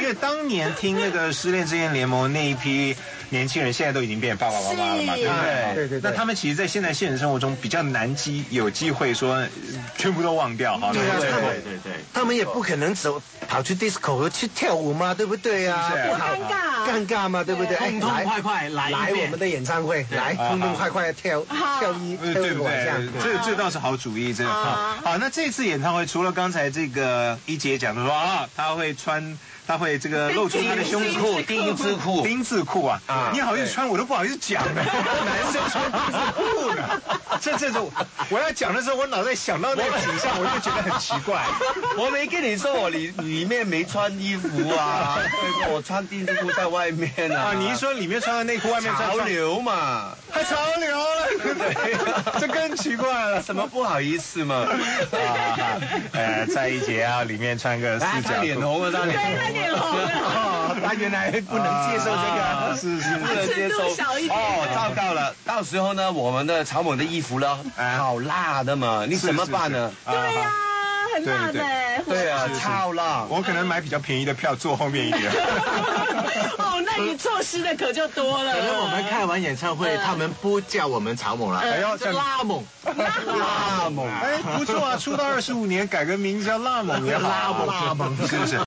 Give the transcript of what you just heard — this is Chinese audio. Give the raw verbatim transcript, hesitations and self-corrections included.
为当年听那个《失恋之恋联盟》那一批年轻人，现在都已经变爸爸妈妈了嘛，对不对？ 对对对。 那他们其实，在现在现实生活中比较难机有机会说全部都忘掉，哈。 对对对对对， 他们也不可能走跑去 disco 去跳舞嘛，对不对啊？ 不尴尬， 尴尬嘛，对不对？ 痛痛快快来来我们的演唱会，来痛痛快快跳跳一跳一个晚上， 这这倒是好主意，这个好。好，那这次演唱会除了刚才这个一姐讲的说啊，他会穿。他会这个露出他的胸裤，丁字裤， 丁字裤啊！啊，你好意思穿，我都不好意思讲了。男生穿丁字裤呢？这这种我要讲的时候，我脑袋想到那个景象，我就觉得很奇怪。 我没跟你说我里里面没穿衣服啊，我穿丁字裤在外面啊。 啊，你一说里面穿的内裤，外面穿潮流嘛， 还潮流了，对，这更奇怪了。 什么不好意思嘛？ 啊，呃，在一节啊，里面穿个四角裤， 他脸红了，他脸红。 哦，他原来不能接受这个， 是是不能接受。哦，糟糕了，到时候呢，我们的草蜢的衣服呢，好辣的嘛，你怎么办呢？ 对呀，很辣的。 对啊，超辣。 我可能买比较便宜的票，坐后面一点。 哦，那你错失的可就多了。 可能我们开完演唱会，他们不叫我们草蜢了，还要叫拉猛。 拉猛， 哎，不错啊，出道二十五年，改个名叫拉猛也好。 拉猛，拉猛， 是不是？